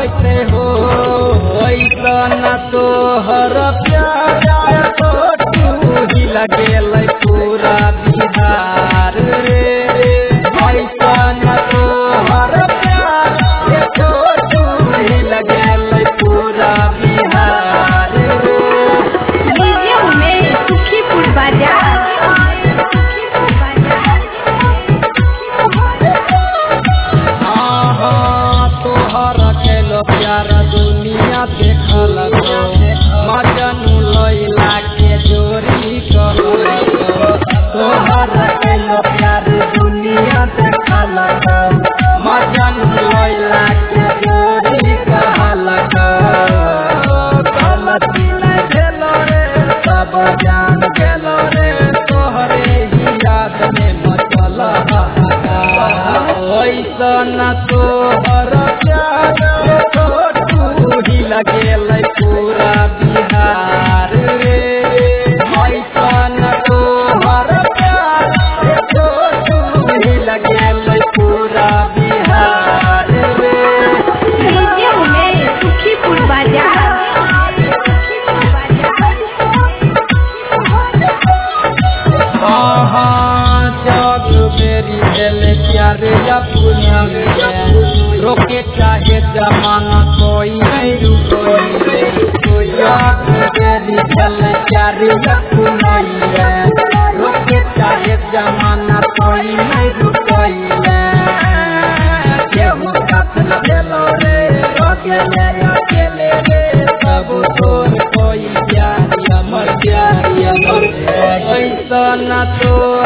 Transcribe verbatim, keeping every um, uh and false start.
कैसे हो ऐसन तोहर प्यार तू ही लगे पूरा बिहार रे ऐसन तोहर प्यार तू ही लगे पूरा बिहार रे। म्यूजियम में सुखीपुर बाजार प्यारा दुनिया देखल मजनू लैला के जोरी तोहर कैलो प्यार दुनिया देखल मजनू लैला के जोरी कहल गलती नहीं भेलो रे सब जान गेलो रे तोहरे ही याद में मचल ऐसन तोहर प्यार लगे पूरा बिहार रे ऐसन तोहर प्यार तू ही लगे पूरा बिहार रे। म्यूजियम में सुखीपुर बाजार हाँ जग मेरी भेल प्यार अपना रोके चाहे जमाना कोई नहीं रुकोई जग मेरी भेल प्यार अपना रोके चाहे जमाना कोई नहीं रुकोई केहू साथ न भेलो रे अकेले अकेले रे सब तोर कोई प्यार अमर प्यार अमर ऐसन तो